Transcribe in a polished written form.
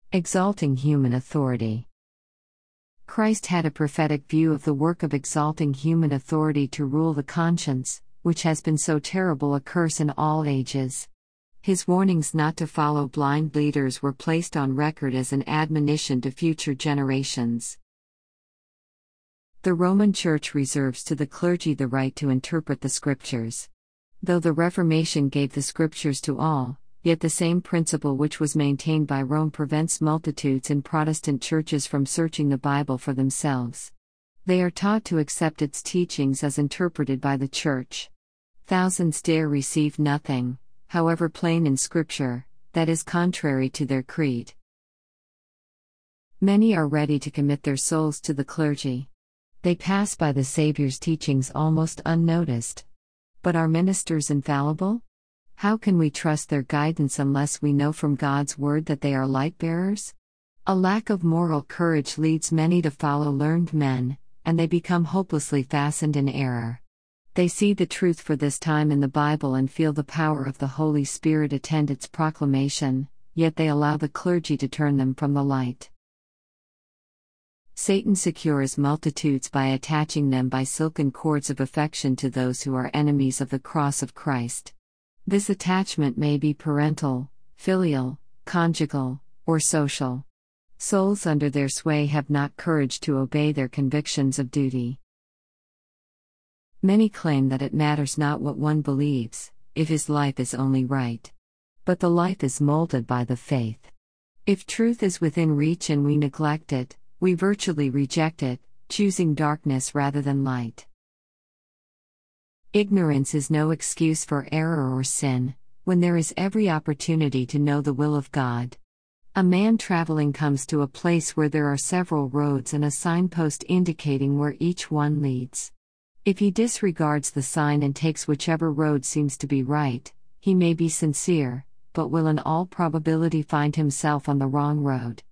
Exalting human authority. Christ had a prophetic view of the work of exalting human authority to rule the conscience, which has been so terrible a curse in all ages. His warnings not to follow blind leaders were placed on record as an admonition to future generations. The Roman Church reserves to the clergy the right to interpret the Scriptures. Though the Reformation gave the Scriptures to all, yet the same principle which was maintained by Rome prevents multitudes in Protestant churches from searching the Bible for themselves. They are taught to accept its teachings as interpreted by the Church. Thousands dare receive nothing, however plain in Scripture, that is contrary to their creed. Many are ready to commit their souls to the clergy. They pass by the Savior's teachings almost unnoticed. But are ministers infallible? How can we trust their guidance unless we know from God's word that they are light-bearers? A lack of moral courage leads many to follow learned men, and they become hopelessly fastened in error. They see the truth for this time in the Bible and feel the power of the Holy Spirit attend its proclamation, yet they allow the clergy to turn them from the light. Satan secures multitudes by attaching them by silken cords of affection to those who are enemies of the cross of Christ. This attachment may be parental, filial, conjugal, or social. Souls under their sway have not courage to obey their convictions of duty. Many claim that it matters not what one believes, if his life is only right. But the life is molded by the faith. If truth is within reach and we neglect it, we virtually reject it, choosing darkness rather than light. Ignorance is no excuse for error or sin, when there is every opportunity to know the will of God. A man traveling comes to a place where there are several roads and a signpost indicating where each one leads. If he disregards the sign and takes whichever road seems to be right, he may be sincere, but will in all probability find himself on the wrong road.